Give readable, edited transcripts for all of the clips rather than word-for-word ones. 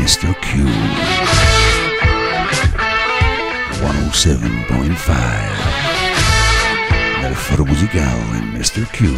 Mr. Q. 107.5. El foro musical en Mr. Q.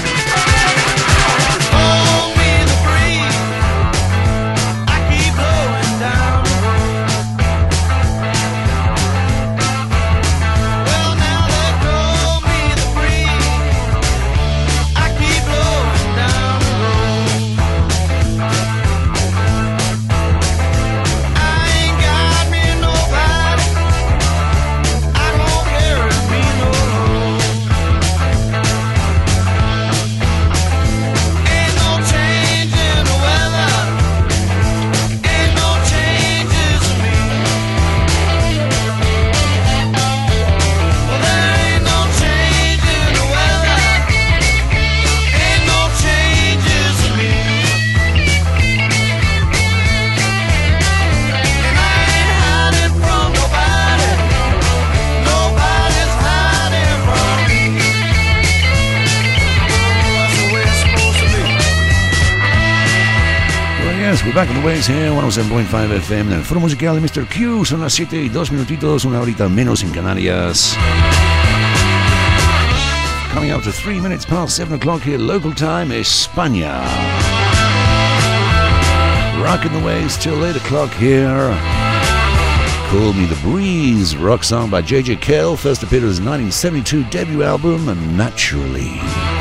Back on the waves here, 107.5 FM, el foro musical de Mr. Q. Son las 7 y 2 minutitos, una horita menos en Canarias. Coming up to 3 minutes past 7 o'clock here, local time, España. Rocking the waves till 8 o'clock here. Call Me the Breeze, rock song by J.J. Cale, first appeared on his 1972 debut album, Naturally.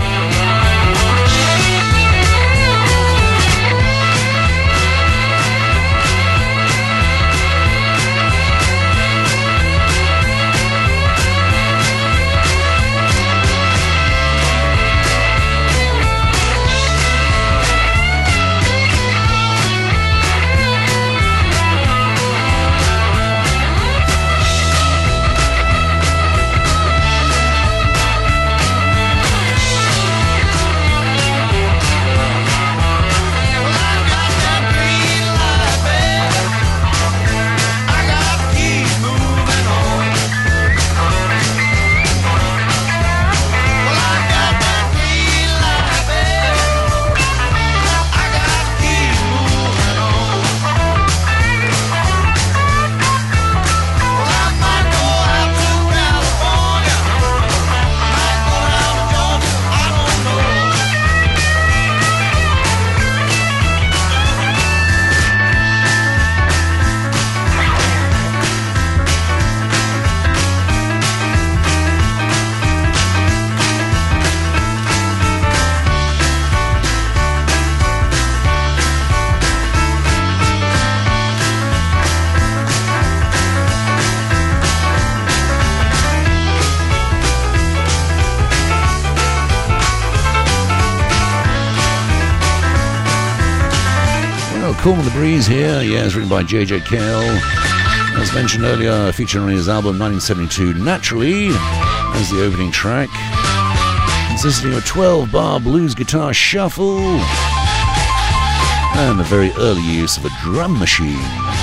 Call Me the Breeze here, it's written by J.J. Cale. As mentioned earlier, featuring on his album 1972 Naturally as the opening track, consisting of a 12-bar blues guitar shuffle and the very early use of a drum machine.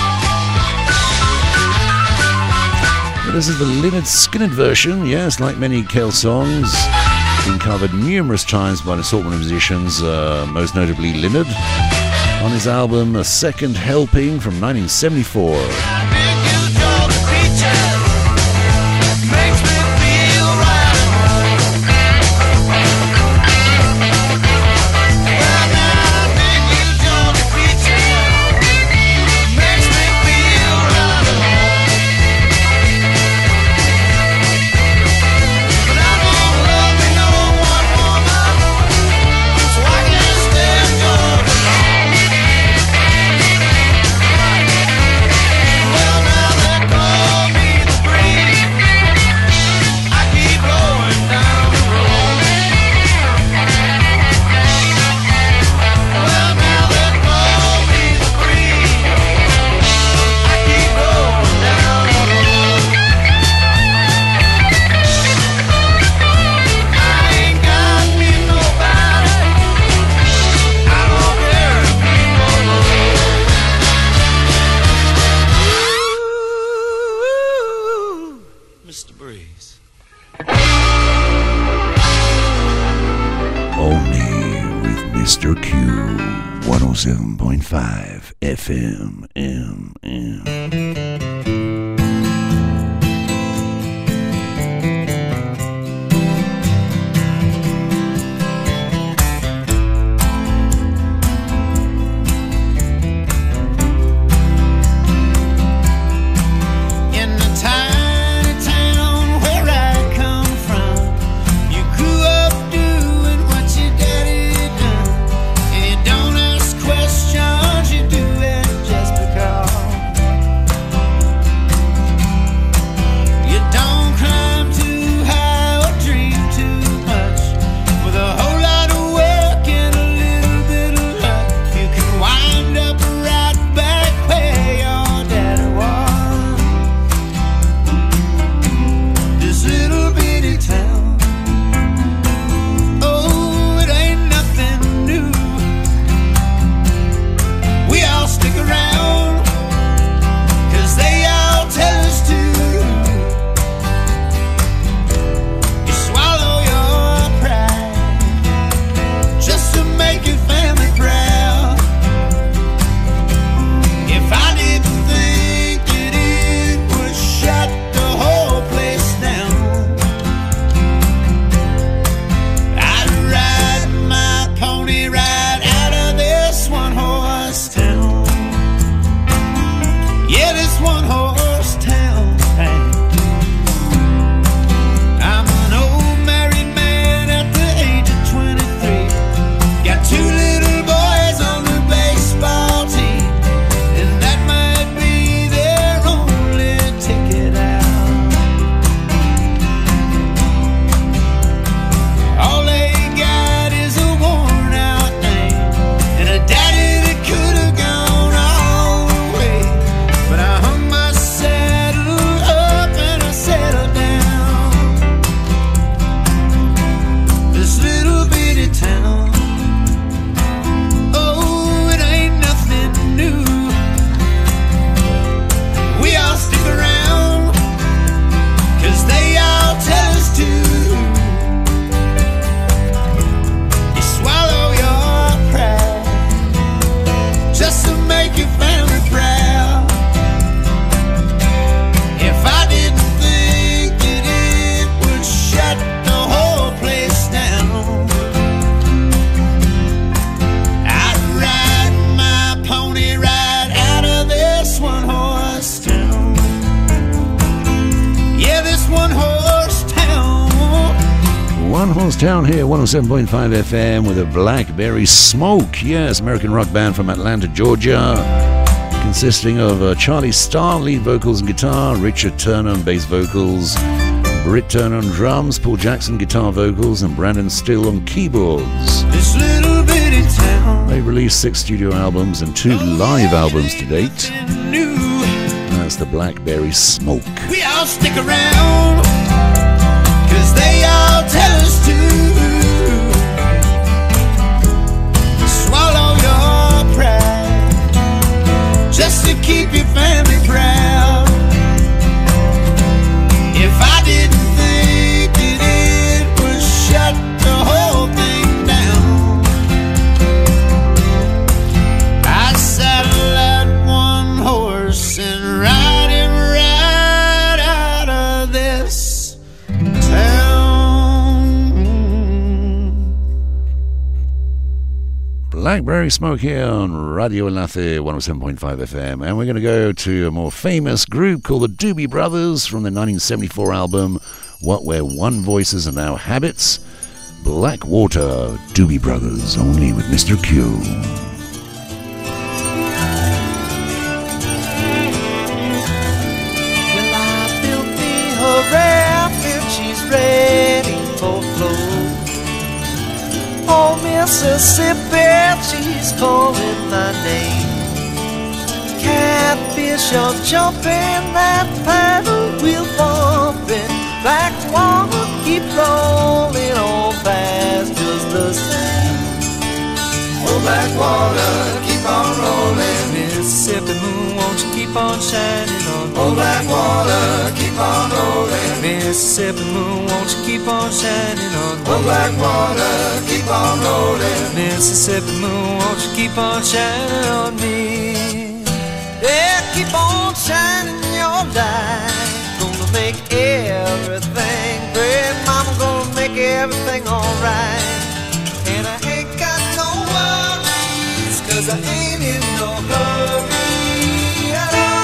This is the Lynyrd Skynyrd version, yes, like many Cale songs, been covered numerous times by an assortment of musicians, most notably Lynyrd, on his album A Second Helping from 1974. Well, Mr. Q, 107.5 FM. Town here, 107.5 FM with a Blackberry Smoke. Yes, American rock band from Atlanta, Georgia, consisting of Charlie Starr, lead vocals and guitar, Richard Turner on bass vocals, Britt Turner on drums, Paul Jackson guitar vocals, and Brandon Still on keyboards. This little bitty town. They released 6 studio albums and 2 live albums to date. That's the Blackberry Smoke. We all stick around, 'cause they all tell us to. Swallow your pride, just to keep your family proud. If I didn't think that it would shut the whole thing down, I'd saddle that one horse and ride him right out of this town. Blackberry Smoke here on Radio Enlace 107.5 FM, and we're going to go to a more famous group called the Doobie Brothers from the 1974 album What Where One Voices Are Now Habits. Blackwater, Doobie Brothers, only with Mr. Q. Well, I built me her raft and she's ready for flow. Oh, Mississippi, she's calling my name. Catfish are jumping, that paddle wheel bumping. Blackwater keep rolling on past just the same. Oh, Blackwater, keep on rolling. Mississippi moon, won't you keep on shining on me? Oh, Blackwater, keep on rolling. Mississippi moon, won't you keep on shining on me? Oh, black water, keep on rolling. Mississippi moon, won't you keep on shining on me? Yeah, keep on shining your light. Gonna make everything great. Mama gonna make everything alright. And I ain't got no worries, 'cause I ain't in no hurry at all.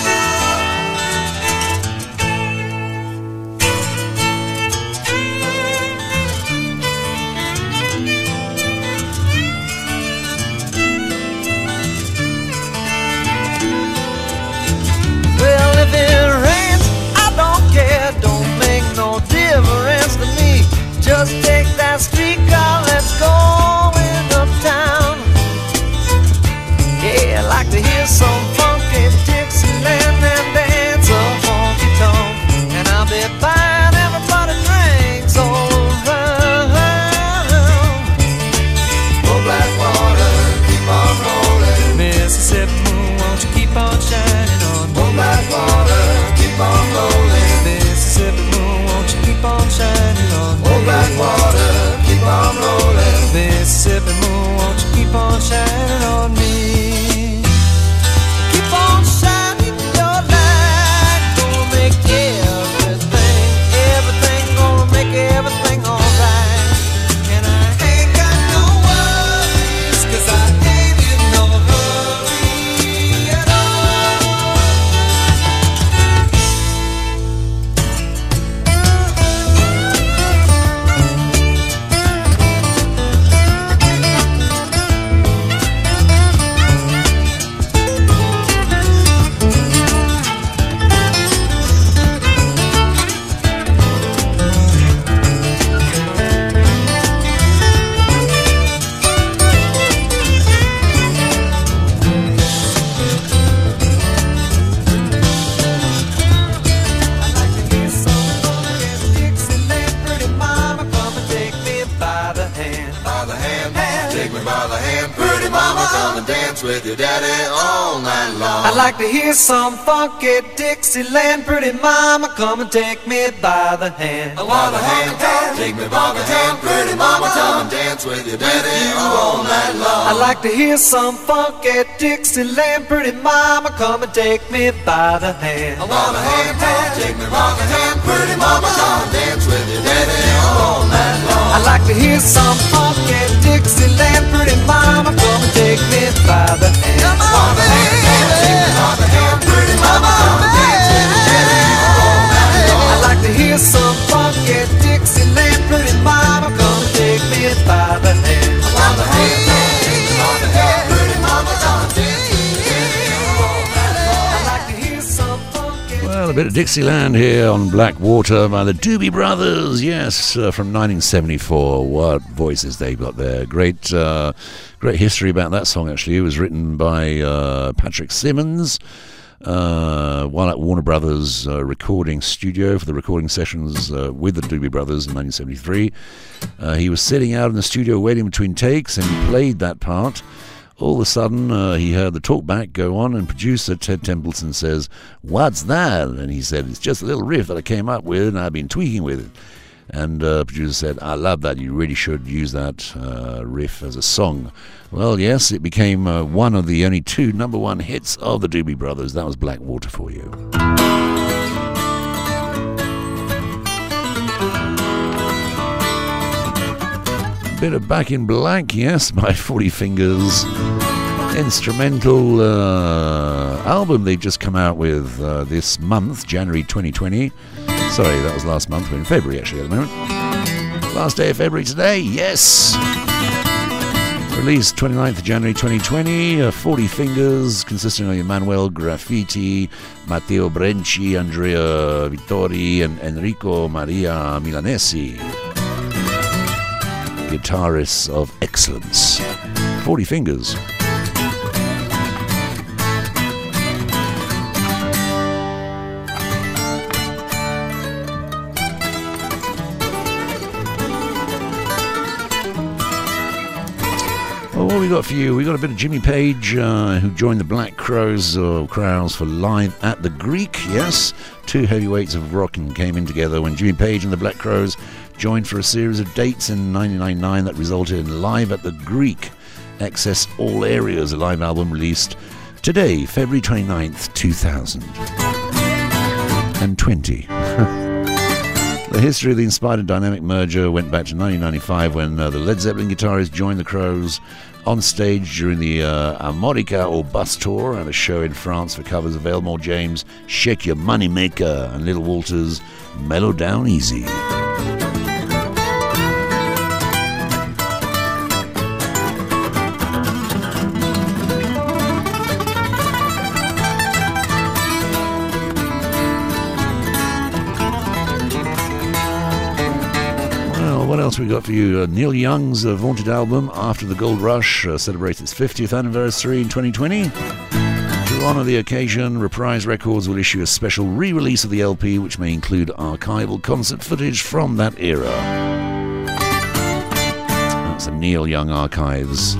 Well, if it rains, I don't care. Don't make no difference to me. Just take that streetcar, let's go uptown. Yeah, I like to hear some funky Dixieland and dance a honky tonk. And I'll be buying everybody drinks all around. Oh, black water, keep on rolling. Mississippi moon, won't you keep on shining on me? Oh, black water, keep on rolling. Mississippi moon, won't you keep on shining on me? Oh, black water, keep on rolling. Mississippi moon, won't you keep on shining on me? Keep on shining your light. Gonna make everything, gonna make everything alright. And I ain't got no worries, 'cause I ain't in no hurry at all. With your daddy all night long. I'd like to hear some funky Dixieland. Pretty mama, come and take me by the hand. By the hand, take me by the hand. Pretty mama, come and dance with your daddy all night long. I'd like to hear some funky Dixieland. Pretty mama, come and take me by the hand. By the hand, take me by the hand. Pretty mama, come and dance with your daddy all night long. I'd like to hear some funky Dixieland. Pretty mama, come and take me by the hand. Come on, baby. Take me by the hand. Pretty mama, come and dance with your daddy all night long. I'd like to hear some funky Dixieland. Pretty mama, come and take me by the hand. By the hand, take me by the hand. Pretty mama, come and dance with your daddy all night long. I'd like to hear some funky. Well, a bit of Dixieland here on Black Water by the Doobie Brothers. Yes, from 1974. What voices they've got there. Great history about that song, actually. It was written by Patrick Simmons while at Warner Brothers recording studio for the recording sessions with the Doobie Brothers in 1973. He was sitting out in the studio waiting between takes, and he played that part. All of a sudden, he heard the talkback go on, and producer Ted Templeton says, "What's that?" And he said, "It's just a little riff that I came up with, and I've been tweaking with it." And producer said, "I love that. You really should use that riff as a song." Well, yes, it became one of the only two number one hits of the Doobie Brothers. That was Black Water for you. Bit of Back in Black, yes, by 40 Fingers. Instrumental album they just come out with this month, January 2020. Sorry, that was last month. We're in February, actually, at the moment. Last day of February today, yes. Released 29th of January 2020. 40 Fingers, consisting of Emanuel Graffiti, Matteo Brenci, Andrea Vittori, and Enrico Maria Milanesi. Guitarists of excellence. 40 Fingers. Well, what we got for you? We got a bit of Jimmy Page, who joined the Black Crowes for Live at the Greek. Yes, two heavyweights of rock and came in together when Jimmy Page and the Black Crowes joined for a series of dates in 1999 that resulted in Live at the Greek. Access All Areas, a live album released today, February 29th, 2020. The history of the Inspired and Dynamic merger went back to 1995 when the Led Zeppelin guitarist joined the Crowes on stage during the Armorica or Bus Tour at a show in France for covers of Elmore James' Shake Your Money Maker and Little Walter's Mellow Down Easy. What else we got for you? Neil Young's vaunted album After the Gold Rush celebrates its 50th anniversary in 2020. To honour the occasion, Reprise Records will issue a special re-release of the LP which may include archival concert footage from that era. That's the Neil Young Archives.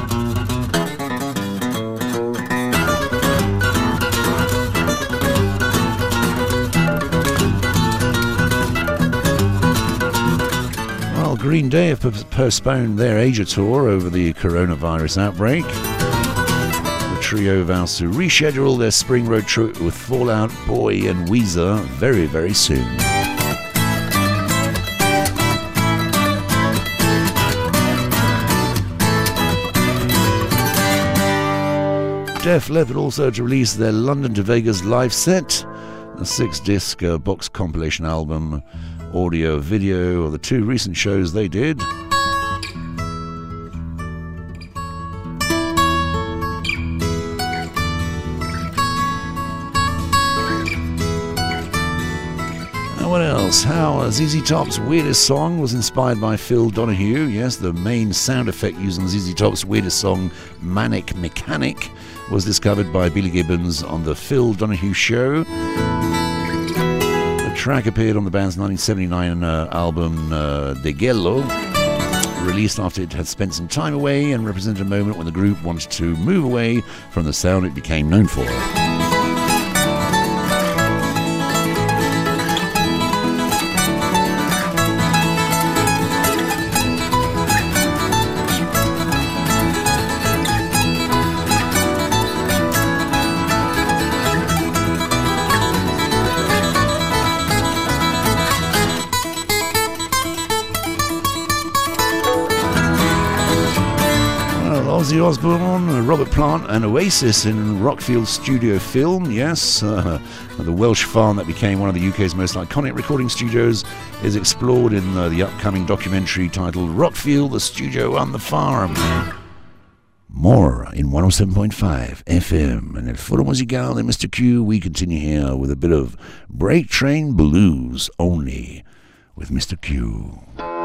Green Day have postponed their Asia tour over the coronavirus outbreak. The trio vows to reschedule their spring road trip with Fall Out Boy and Weezer very, very soon. Def Leppard also to release their London to Vegas live set, a 6-disc box compilation album, audio, video of the two recent shows they did. And what else? How ZZ Top's Weirdest Song was inspired by Phil Donahue. Yes, the main sound effect used on ZZ Top's Weirdest Song, Manic Mechanic, was discovered by Billy Gibbons on the Phil Donahue Show. The track appeared on the band's 1979 album De Gelo, released after it had spent some time away and represented a moment when the group wanted to move away from the sound it became known for. Ozzy Osbourne, Robert Plant and Oasis in Rockfield studio film. Yes, the Welsh farm that became one of the UK's most iconic recording studios is explored in the upcoming documentary titled Rockfield, the Studio and the Farm. More in 107.5 FM. And at Foro Musical and Mr. Q, we continue here with a bit of Break Train Blues only with Mr. Q.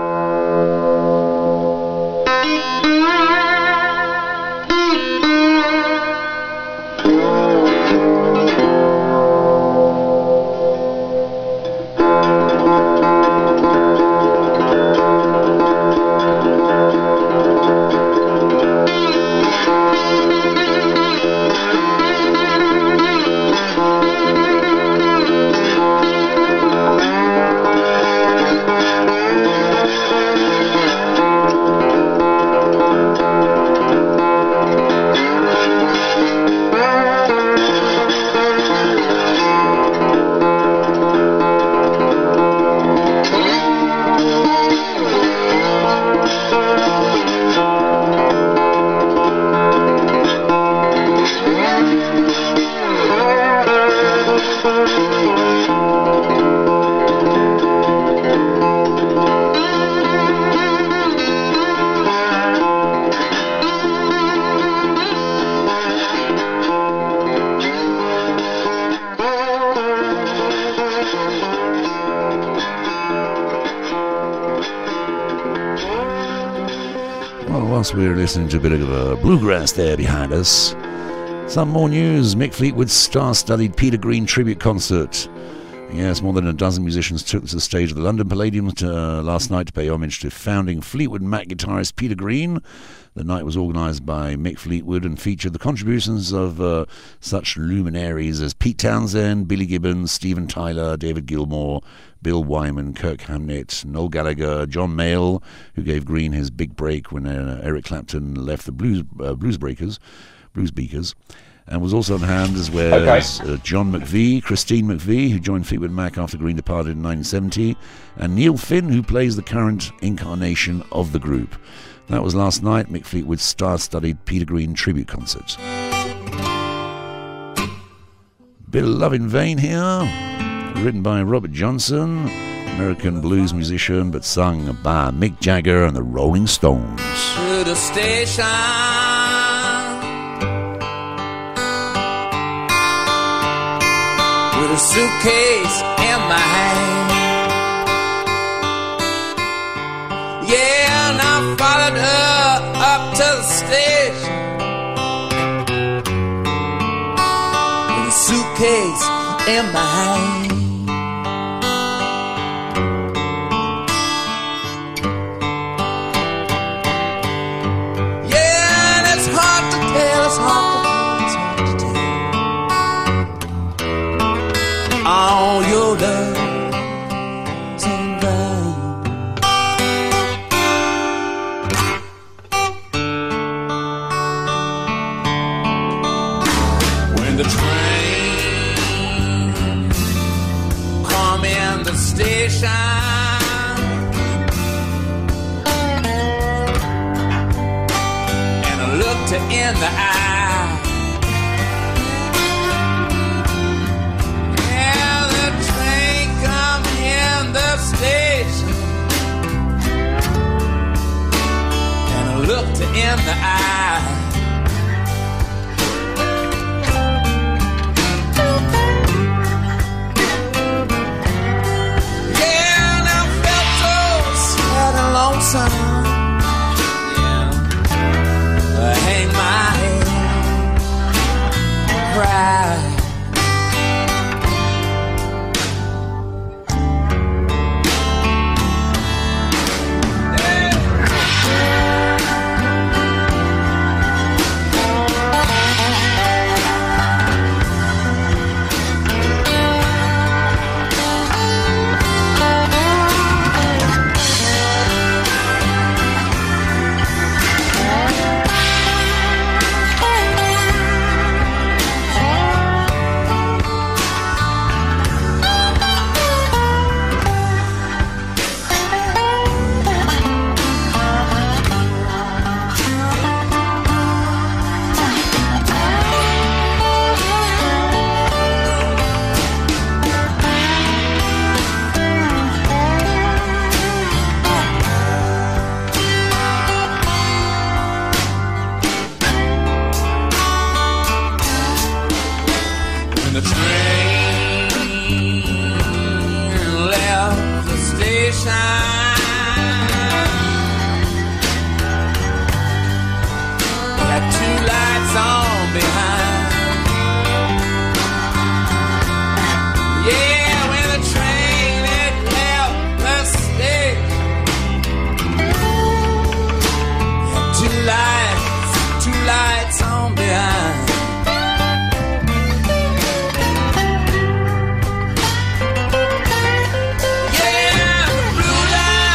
Whilst we were listening to a bit of bluegrass there behind us, some more news. Mick Fleetwood's star-studded Peter Green tribute concert Yes, more than a dozen musicians took to the stage of the London Palladium last night to pay homage to founding Fleetwood Mac guitarist Peter Green. The night was organised by Mick Fleetwood and featured the contributions of such luminaries as Pete Townsend, Billy Gibbons, Steven Tyler, David Gilmour, Bill Wyman, Kirk Hammett, Noel Gallagher, John Mayall, who gave Green his big break when Eric Clapton left the Blues Beakers. And was also on hand as well as John McVie, Christine McVie, who joined Fleetwood Mac after Green departed in 1970, and Neil Finn, who plays the current incarnation of the group. That was last night, Mick Fleetwood's star-studded Peter Green tribute concert. Bit of Love in Vain here, written by Robert Johnson, American blues musician, but sung by Mick Jagger and the Rolling Stones. To the station, with a suitcase in my hand. Yeah, and I followed her up to the station with a suitcase in my hand. Yeah, and it's hard to tell, it's hard to tell. All your love's in vain. When the train come in the station, and I looked her in the eye. Looked her in the eye. Yeah, and I felt so sad and lonesome. Yeah, I hang my head, cry. Blue lights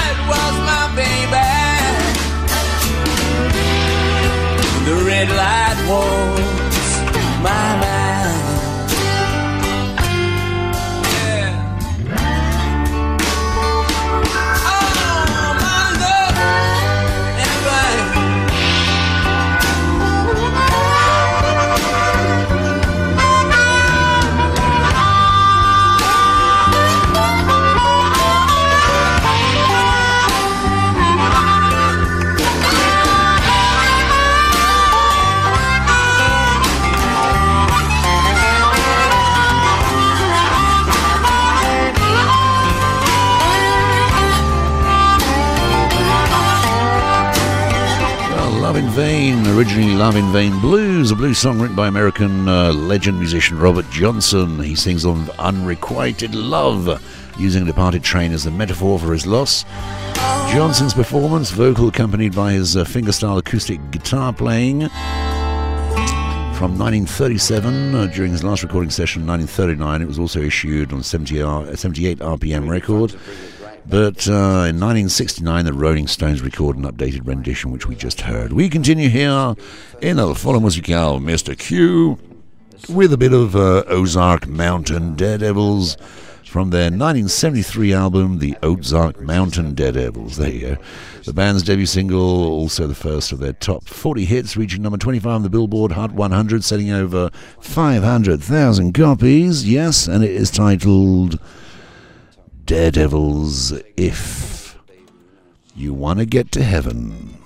Vain, originally Love in Vain Blues, a blues song written by American legend musician Robert Johnson. He sings on unrequited love, using a departed train as a metaphor for his loss. Johnson's performance, vocal accompanied by his fingerstyle acoustic guitar playing, from 1937, during his last recording session in 1939. It was also issued on 78 RPM record. But in 1969, the Rolling Stones recorded an updated rendition, which we just heard. We continue here in El Foro Musical, Mr. Q, with a bit of Ozark Mountain Daredevils from their 1973 album, The Ozark Mountain Daredevils. There you go. The band's debut single, also the first of their top 40 hits, reaching number 25 on the Billboard Hot 100, selling over 500,000 copies. Yes, and it is titled Daredevils If You Want to Get to Heaven.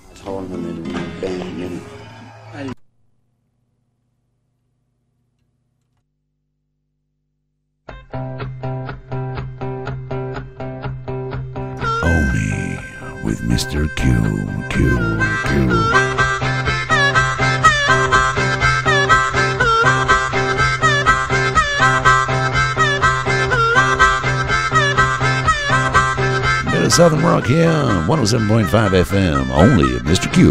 Only with Mr. Q. Bit of Southern Rock here, 107.5 FM, only at Mr. Q.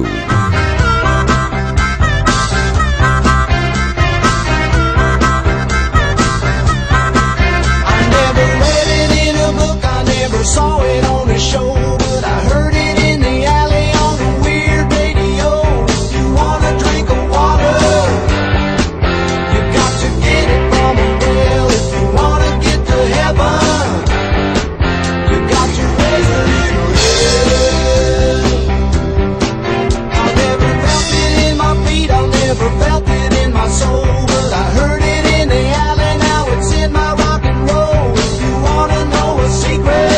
Saw it on a show, but I heard it in the alley on a weird radio. If you wanna drink of water, you got to get it from a well. If you wanna get to heaven, you got to raise a little hell. I never felt it in my feet, I never felt it in my soul, but I heard it in the alley, now it's in my rock and roll. If you wanna know a secret,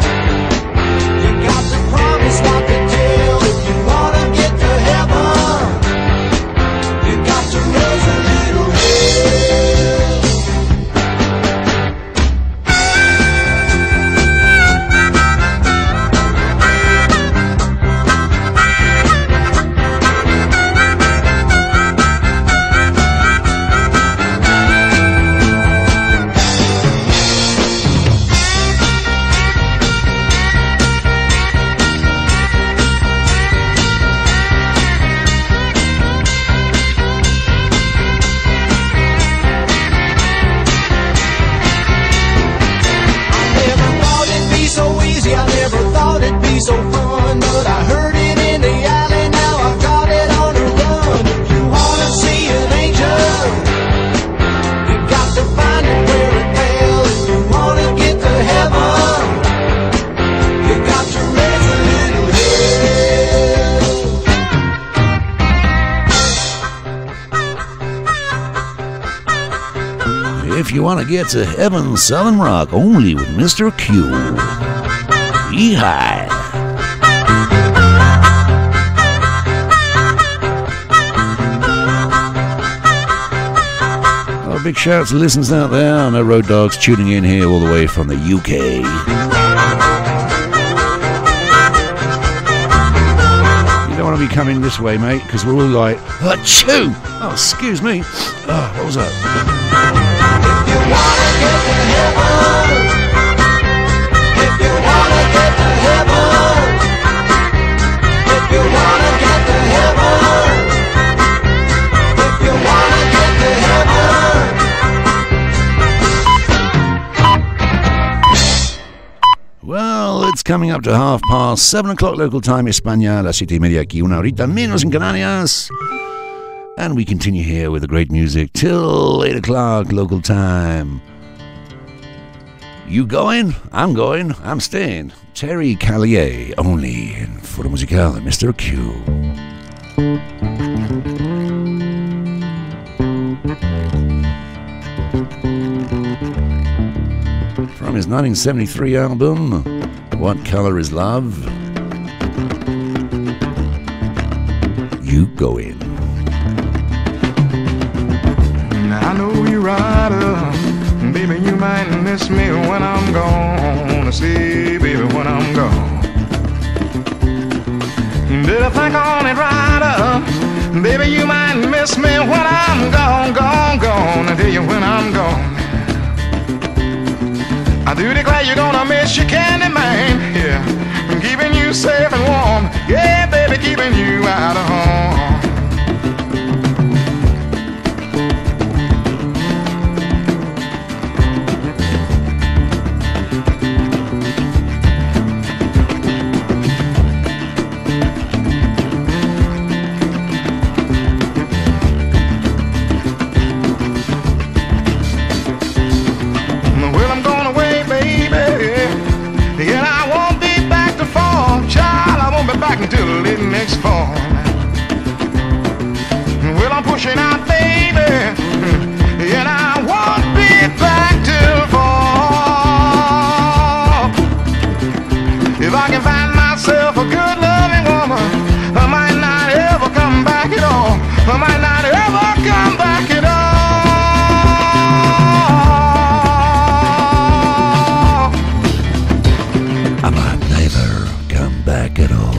not to tell. If you wanna get to heaven, you got to raise a little so fun, but I heard it in the alley, now I've got it on the run. If you wanna see an angel, you got to find it where it fell. If you wanna get to heaven, you got to raise a little hell. If you want to get to heaven, Southern Rock, only with Mr. Q. Yeehaw! Big shout out to listeners out there. I know Road Dogs tuning in here all the way from the UK. You don't want to be coming this way, mate, because we're all like, achoo! Oh, excuse me. Oh, what was that? If you wanna get to heaven, if you wanna get to heaven, if you wanna get to heaven, if you wanna get to heaven. Well, it's coming up to 7:30 local time, España, las 7:30 aquí, una horita menos en Canarias. And we continue here with the great music till 8 o'clock local time. You going? I'm going. I'm staying. Terry Callier, only in Foro Musical, Mr. Q. From his 1973 album, What Color Is Love? You Go In. I know you're right, baby, you might miss me when I'm gone. See, baby, when I'm gone. Did I think on it right, miss me when I'm gone, gone, gone. I tell you when I'm gone. I do declare you're gonna miss your candy man. Yeah, from keeping you safe and warm. Yeah, baby, keeping you out of harm. Until late next fall. Well, I'm pushing out, baby, and I won't be back till fall. If I can find myself a good loving woman, I might not ever come back at all. I might not ever come back at all. I might never come back at all.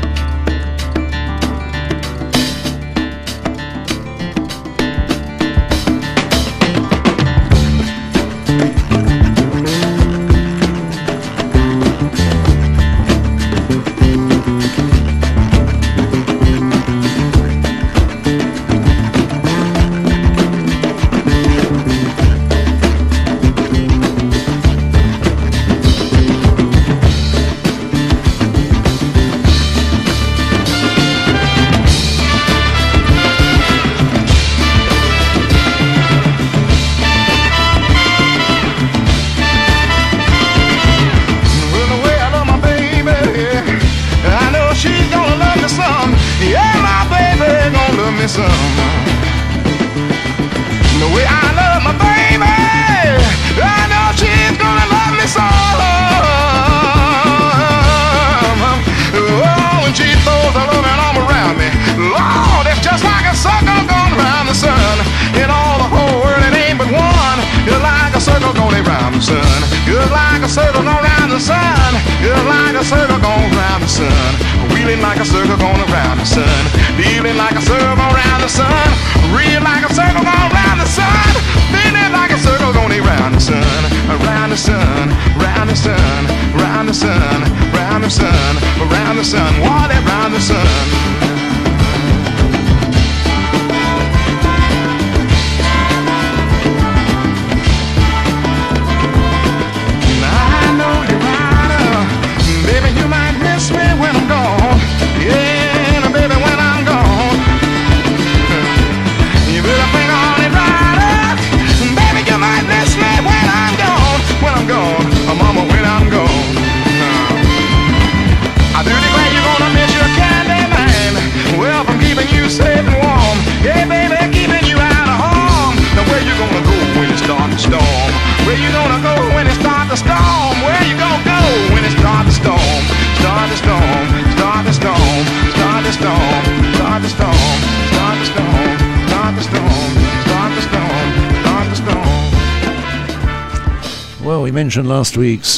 Well, we mentioned last week's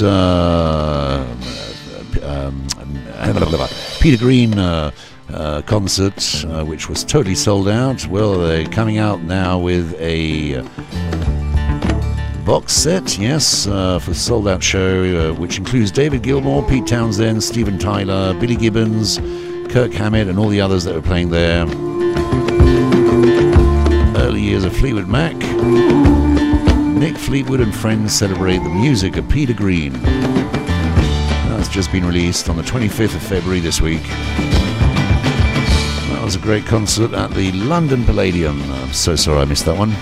Peter Green concert, which was totally sold out. Well, they're coming out now with a box set, yes, for the sold out show, which includes David Gilmour, Pete Townsend, Steven Tyler, Billy Gibbons, Kirk Hammett, and all the others that were playing there. Early years of Fleetwood Mac. Nick Fleetwood and friends celebrate the music of Peter Green. That's just been released on the 25th of February this week. That was a great concert at the London Palladium. I'm so sorry I missed that one.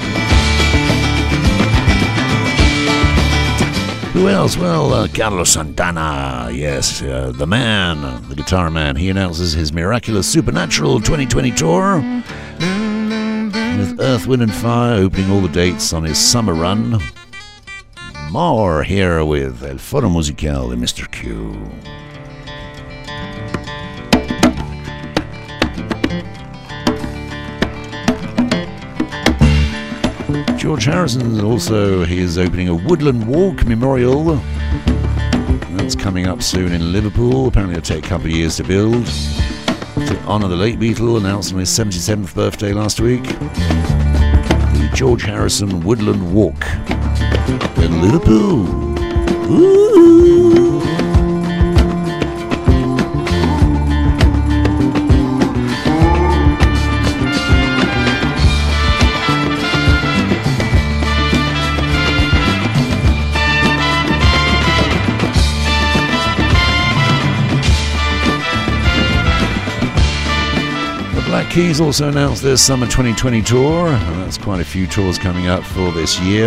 Who else? Well, Carlos Santana, yes, the man, the guitar man. He announces his Miraculous Supernatural 2020 tour, with Earth, Wind and Fire opening all the dates on his summer run. More here with El Foro Musical de Mr. Q. George Harrison also, he is opening a Woodland Walk Memorial. That's coming up soon in Liverpool. Apparently it'll take a couple of years to build. to honour the late Beatle, announced on his 77th birthday last week. The George Harrison Woodland Walk in Liverpool. Ooh. Black Keys also announced their Summer 2020 tour, and that's quite a few tours coming up for this year.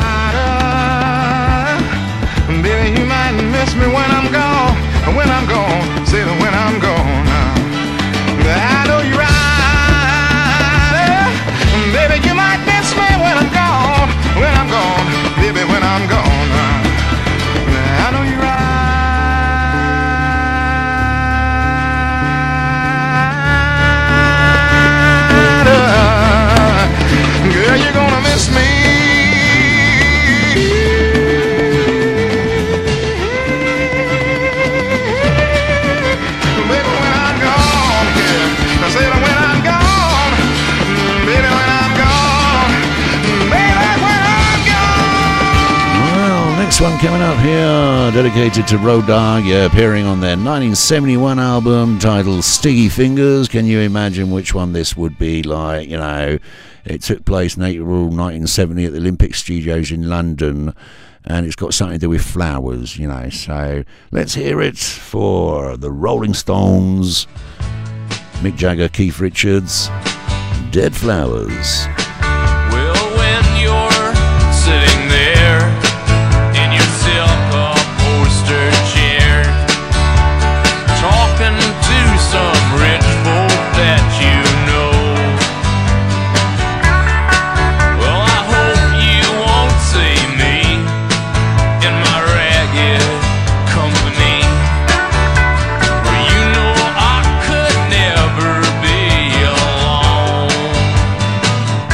Baby, you might miss me when I'm gone, say that when I'm gone. I know you're right. Baby, you might miss me when I'm gone, baby, when I'm gone. I know you're right. Girl, you're gonna miss me. Baby, when I'm gone, yeah. I said when I'm gone, baby, when I'm gone, baby, when I'm gone. Well, next one coming up here, dedicated to Road Dogg, appearing on their 1971 album titled Sticky Fingers. Can you imagine which one this would be? Like, you know, it took place in April 1970 at the Olympic Studios in London, and it's got something to do with flowers, you know. So let's hear it for the Rolling Stones, Mick Jagger, Keith Richards, Dead Flowers. Well, when you're sitting there in your silk-upholstered chair, talking to some rich folk that you know, well, I hope you won't see me in my ragged company, for you know I could never be alone.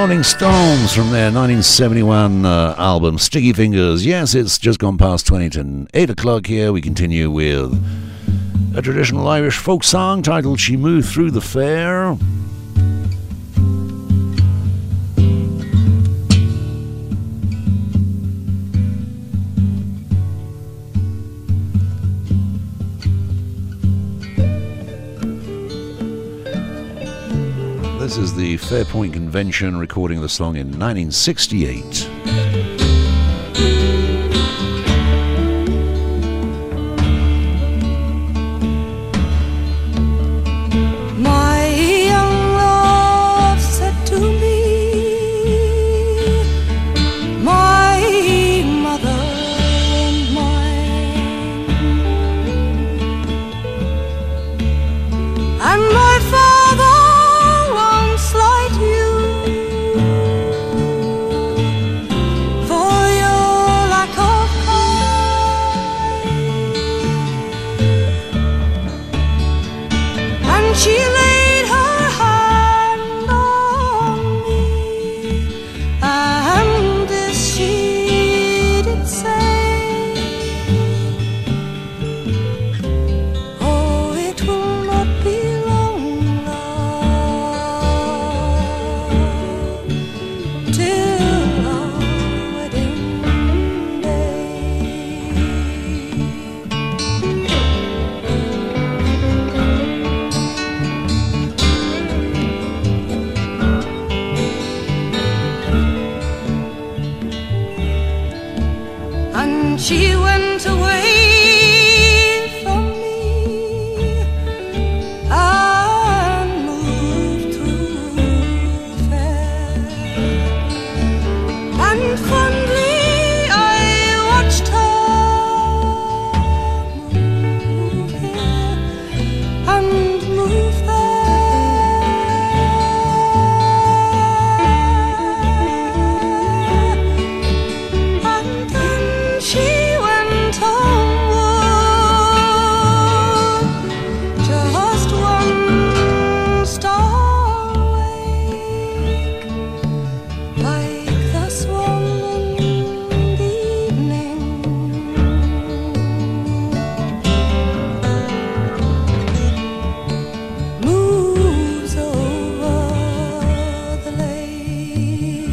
Rolling Stones from their 1971 album Sticky Fingers. Yes, it's just gone past 20 to 8 o'clock here. We continue with a traditional Irish folk song titled She Moved Through the Fair. This is the Fairpoint Convention recording the song in 1968. My young love said to me, my mother and mine, and my father slight you for your lack of kind, and she laid her hand on me, and this she did say, oh, it will not be long till our wedding day. And she went away from me and moved through the fair. And fondly I watched her move here and move there. And then she went homeward, just one star awake, like the swan in the evening, moves over the lake.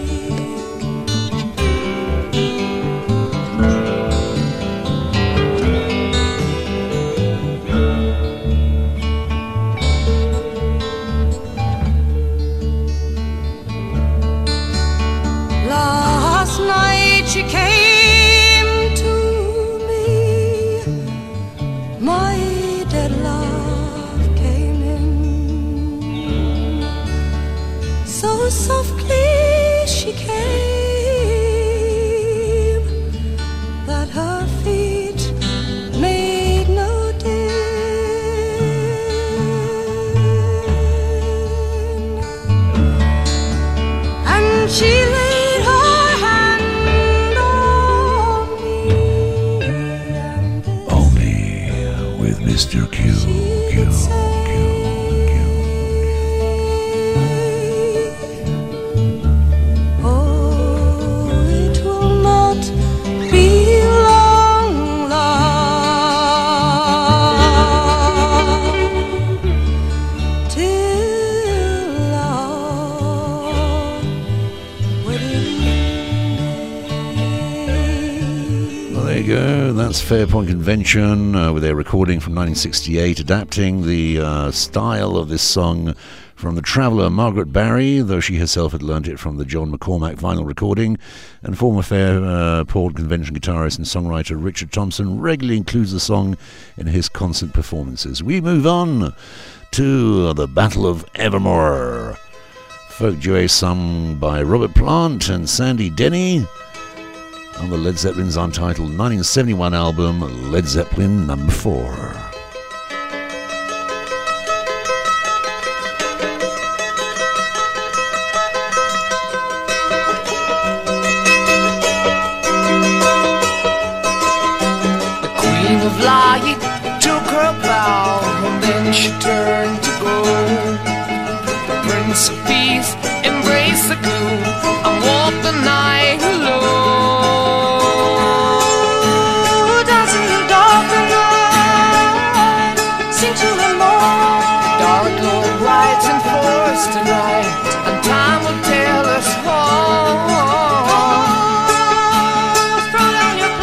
Last night she came to me, my dead love came in, so softly she came that her feet made no din, and she laid her hand on me, and Only with Mr. Q, Q, Q, Q. oh, it will not be long, love, till our wedding day. Well, there you go. That's Fairpoint Convention with their recording from 1968, adapting the style of this song from the traveller Margaret Barry, though she herself had learnt it from the John McCormack vinyl recording. And former Fairport Convention guitarist and songwriter Richard Thompson regularly includes the song in his concert performances. We move on to the Battle of Evermore, folk duet sung by Robert Plant and Sandy Denny on the Led Zeppelin's untitled 1971 album Led Zeppelin No. 4. of light took her bow, and then she turned to go. The Prince of Peace embraced the gloom. I walk the night alone. Dancing in the dark of night, sing to the moon. Dark Lord rides in forest tonight, and time will tell us all. Throw down your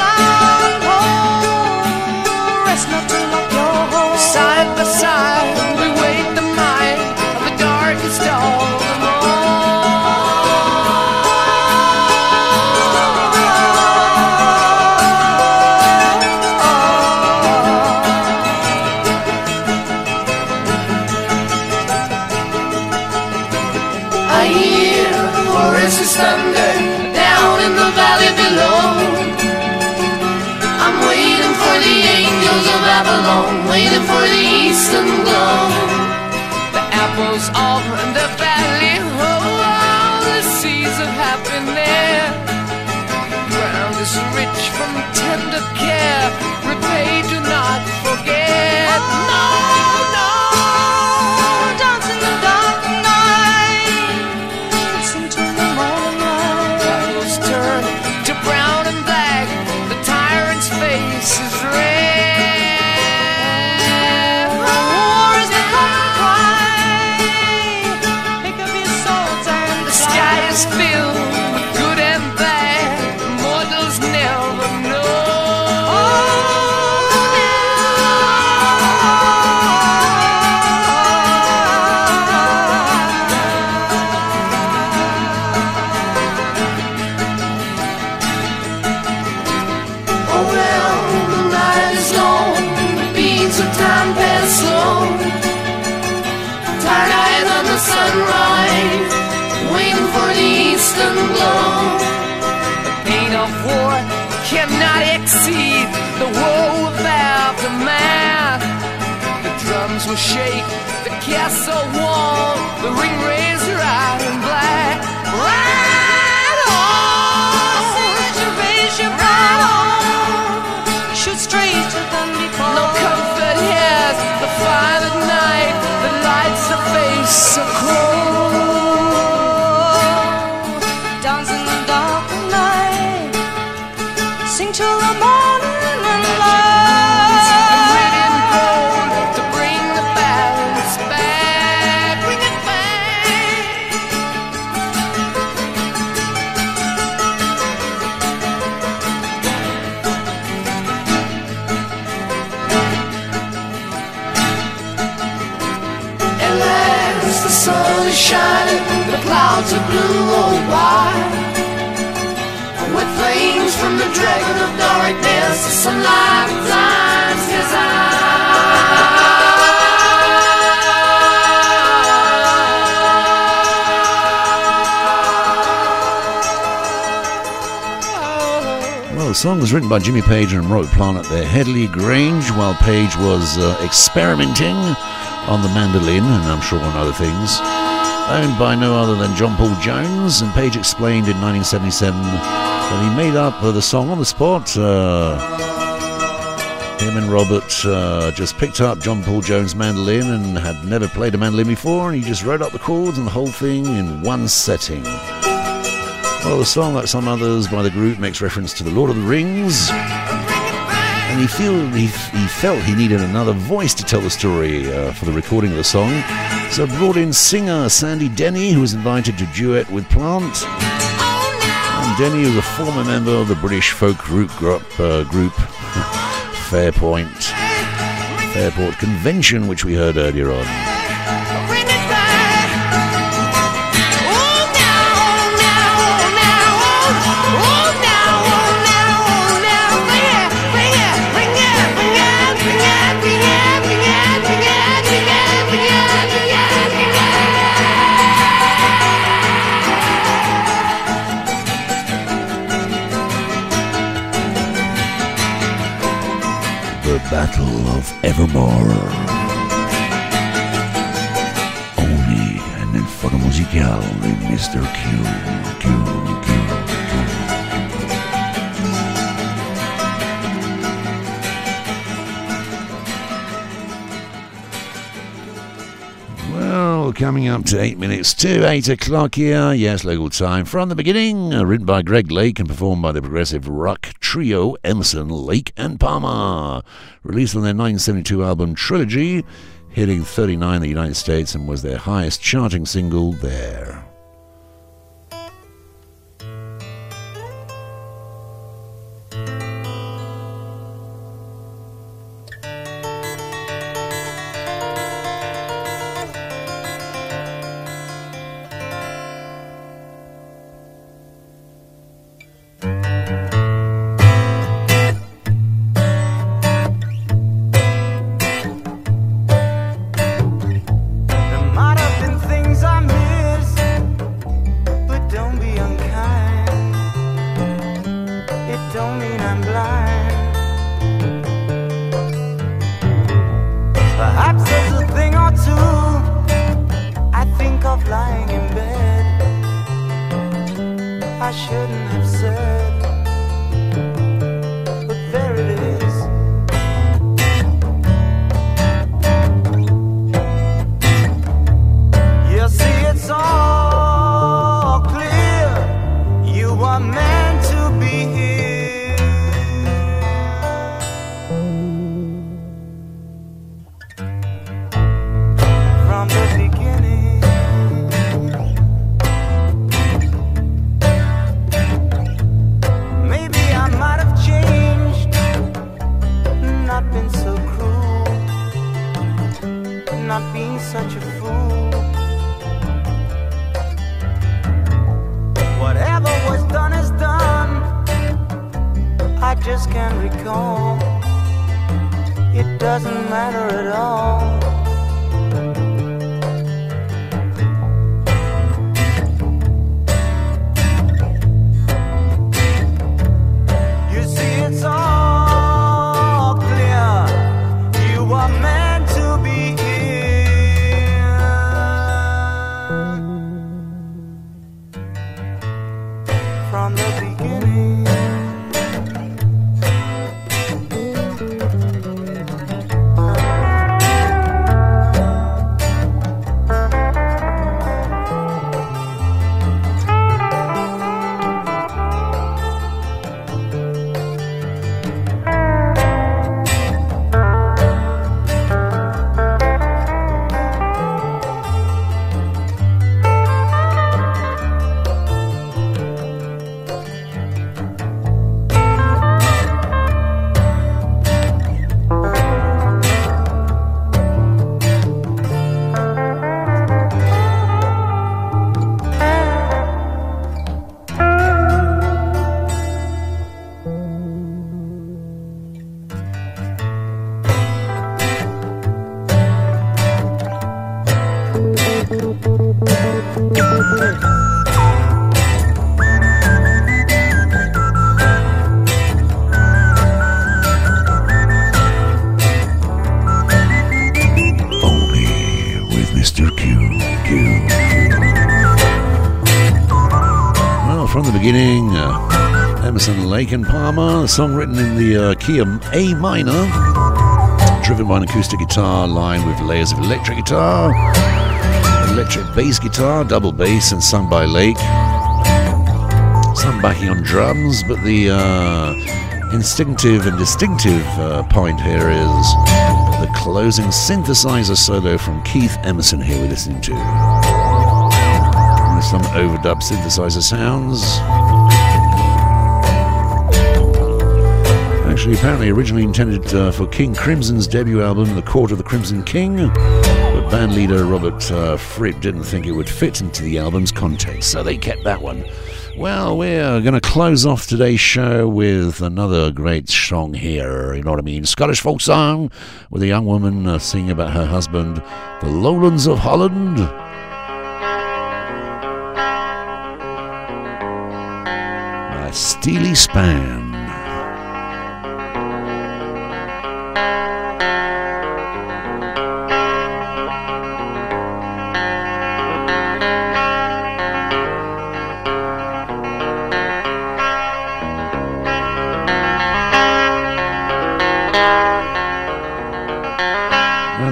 blindfold, rest not to lock your hole. Side by side, we wait the night of the darkest of them all. I hear Horace's thunder down in the valley below. I'm waiting for the angels of Avalon, waiting for the eastern glow. The apples of the valley, oh, the seeds of happiness. Ground is rich from tender care, repay, do not forget. No, no. Dance in the dark of night, sing to the morning light. Clouds turn to brown and black, the tyrant's face is red. War is the common cry, pick up your swords and The sky is filled with good and bad, mortals never know. Oh well, the night is long, the beats of time pass slow. Tired eyes on the sunrise, waiting for the eastern glow. The pain of war cannot exceed the woe of aftermath. The drums will shake, the castle wall, the ring razor out in black. Ride on! Raise your right, shoot straight to Dundee Fall. No comfort here, the fire at night, the lights of face so cold. Dance in the dark of night, sing till the morning light. And red and gold to bring the balance back, bring it back. At last the sun is shining, the clouds are blue, oh why? With flames from the dragon of darkness, the sunlight blinds his eyes. Well, the song was written by Jimmy Page and Robert Plant at their Headley Grange while Page was experimenting on the mandolin and I'm sure on other things. Owned by no other than John Paul Jones, and Page explained in 1977 that he made up the song on the spot. Him and Robert just picked up John Paul Jones' mandolin and had never played a mandolin before, and he just wrote up the chords and the whole thing in one setting. Well, the song, like some others by the group, makes reference to the Lord of the Rings, and he felt he needed another voice to tell the story for the recording of the song, so brought in singer Sandy Denny, who was invited to duet with Plant. And Denny was a former member of the British folk group Fairport Convention, which we heard earlier on. Battle of Evermore. Only en el foro musical de Mr. Q. Well, coming up to 8 minutes to 8 o'clock here. Yes, local time. From the beginning, written by Greg Lake and performed by the progressive rock trio Emerson, Lake and Palmer. Released on their 1972 album Trilogy, hitting 39 in the United States and was their highest charting single there. Emerson, Lake and Palmer, a song written in the key of A minor, driven by an acoustic guitar lined with layers of electric guitar, electric bass guitar, double bass, and sung by Lake. Some backing on drums, but the instinctive and distinctive point here is the closing synthesizer solo from Keith Emerson here we're listening to. With some overdubbed synthesizer sounds. Actually, apparently originally intended for King Crimson's debut album, The Court of the Crimson King, but band leader Robert Fripp didn't think it would fit into the album's context, so they kept that one. Well, we're going to close off today's show with another great song here, you know what I mean? Scottish folk song with a young woman singing about her husband, The Lowlands of Holland. By Steely Span.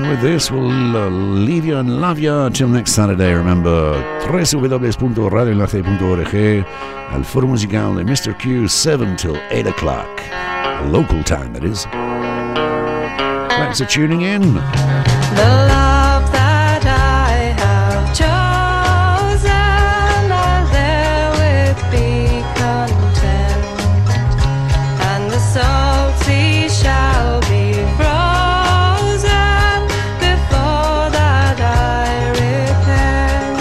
with this, we'll leave you and love you till next Saturday. Remember, www.radioenlace.org, al foro musical de Mr. Q, 7 till 8 o'clock. Local time, that is. Thanks for tuning in. The love that I have chosen, I'll therewith be content, and the salt sea shall be frozen before that I repent.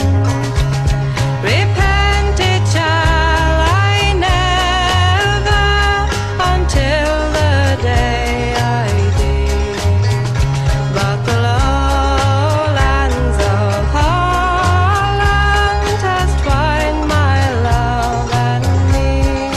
Repent it shall I never, until the day I did. But the lowlands of Holland has twined my love and me.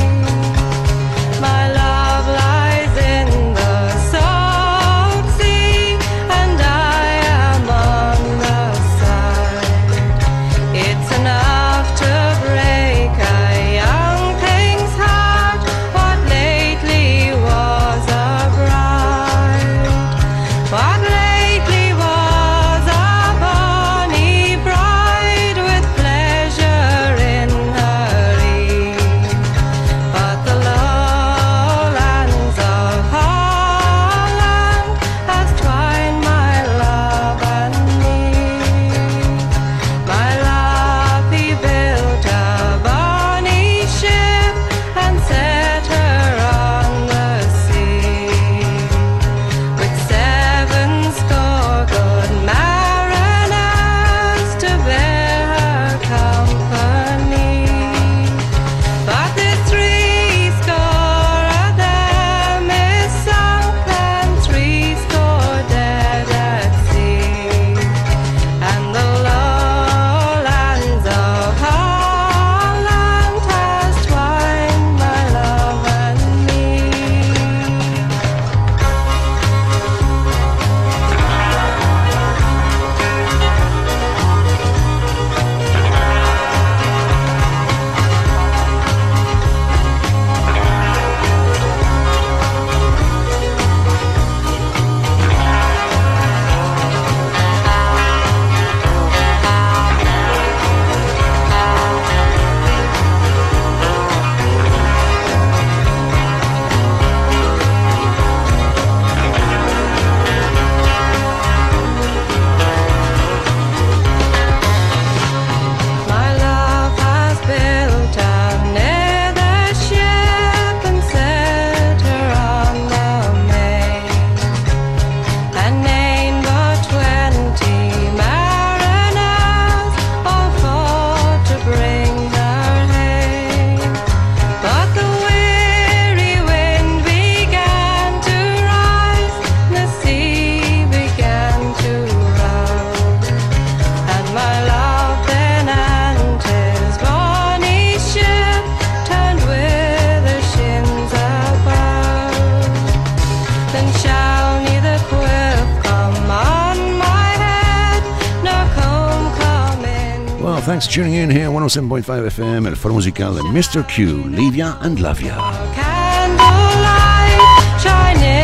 My love lies in the salt sea, and I am on the side. It's enough to break a young thing's heart, what lately was a bride. What lately was a bonny bride with pleasure in her eye. But the lowlands of Holland has twined my love and me. My love, he built a bonny ship and set her on the sea, with 70 good mariners to bear her company. But the 70 of them is sunk, and 70 dead at sea. And the lowlands of Holland has twined my love and me. My love has built a nether ship and set her on the main, and named but 20 mariners, all for to bring her hame. But the weary wind began to rise, and the sea began to rouse, and my love then and his bonny ship turned with the shins about. Then shall neither quiff come on my head, nor comb come in. Well, thanks for tuning in here, 107.5 FM, el foro musical de Mr. Q. Leave ya and love ya. Candlelight shining